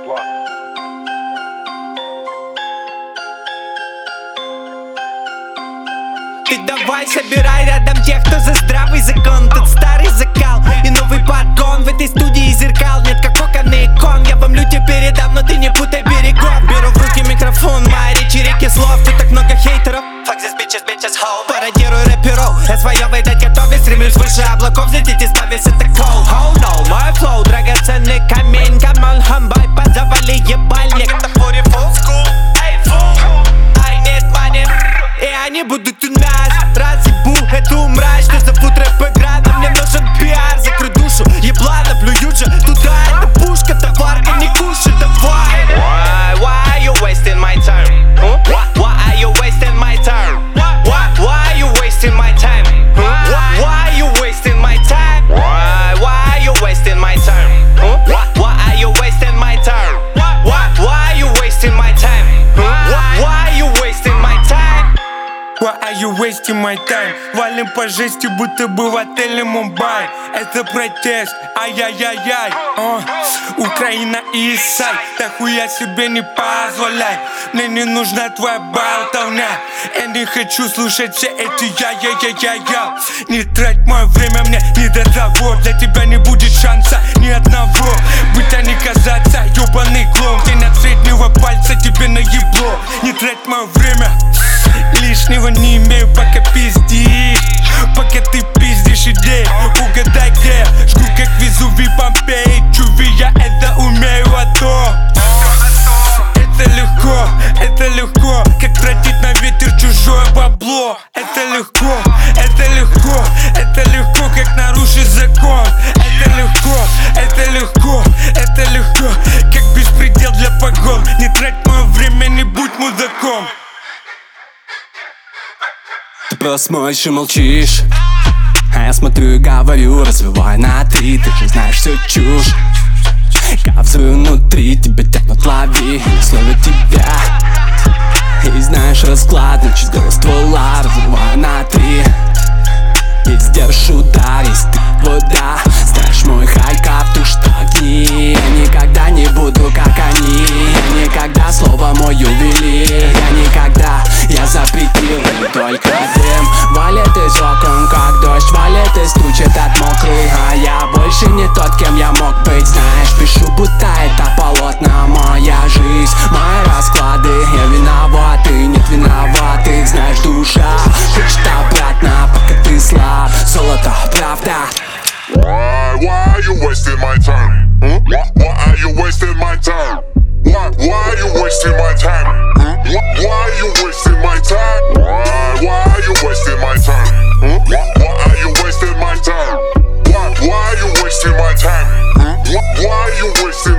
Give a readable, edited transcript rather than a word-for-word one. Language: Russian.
Ты давай собирай рядом тех, кто за здравый закон. Тот старый закал и новый подгон. В этой студии зеркал нет, как окон и икон. Я вам люте передам, но ты не путай берегов. Беру в руки микрофон, мои речи реки слов. Тут так много хейтеров. Fuck this bitches, ho. Пародирую рэперов, я свое выдать готовый. Стремлюсь выше облаков, взлететь, избавиться от такого. Oh no, мой флоу, драгоценный камень. Come on, хамбай, позавали ебальник. Это фури full school, эй, fool. I need money. И они будут у нас. Разъебу эту мразь, что зовут рэп-игра. Но мне нужен пиар, закрой душу. Еблана, плюют же туда. Это пушка, товарка, не кушай, давай. Why you wasting my time? Why are you wasting my time? Why you wasting my time? Why you wasting my time? Why you wasting my time? Why are you wasting my time? Why you wasting my time? Why you wasting my time? Why are you wasting my time? Валим по жести, будто бы в отеле Мумбай. Это протест, ай-яй-яй-яй. Украина и Исай, да хуя себе не позволяй. Мне не нужна твоя болтовня. Я не хочу слушать все эти я-я-я-я-я. Не трать мое время, мне не до того. Для тебя не будет шанса ни одного. Быть, а не казаться, ёбаный клоун. Тень от среднего пальца тебе наебло. Не трать мое время. Лишнего не имею, пока пиздишь. Пока ты пиздишь идеи. Угадай где, жгу как Везувий, Помпеи. Чуви, я это умею, а то это легко, как тратить на ветер чужое бабло. Это легко, как нарушить закон. Это легко, как беспредел для погон. Не трать мое время, не будь мудаком. Ты просто смотришь и молчишь, а я смотрю и говорю, развивай на три. Ты же знаешь всю чушь. Капсую внутри, тебя тянут, лови. Слово тебя. И знаешь расклад, значит горы ствола, разрываю на три. Есть держишь удар, есть ты вода. Знаешь мой хайкап, ты штагни. Я никогда не буду как они. Я никогда слово мой ювелир. Я никогда, я запретил. Только дым валит из окон, как дождь валит и стучит от мокрых. А я больше не тот, кем я мог быть. Знаешь, пишу, будто это полотно. Моя жизнь, мои расклады. Я виноват, и нет виноватых. Знаешь, душа хочет обратно, пока ты слаб. Золото, правда. Why are you wasting my time? Why are you wasting my time? Why are you wasting my time? Why are you wasting my time? Why are you wasting my time? Why are you wasting my time? Why are you wasting my time? Why are you wasting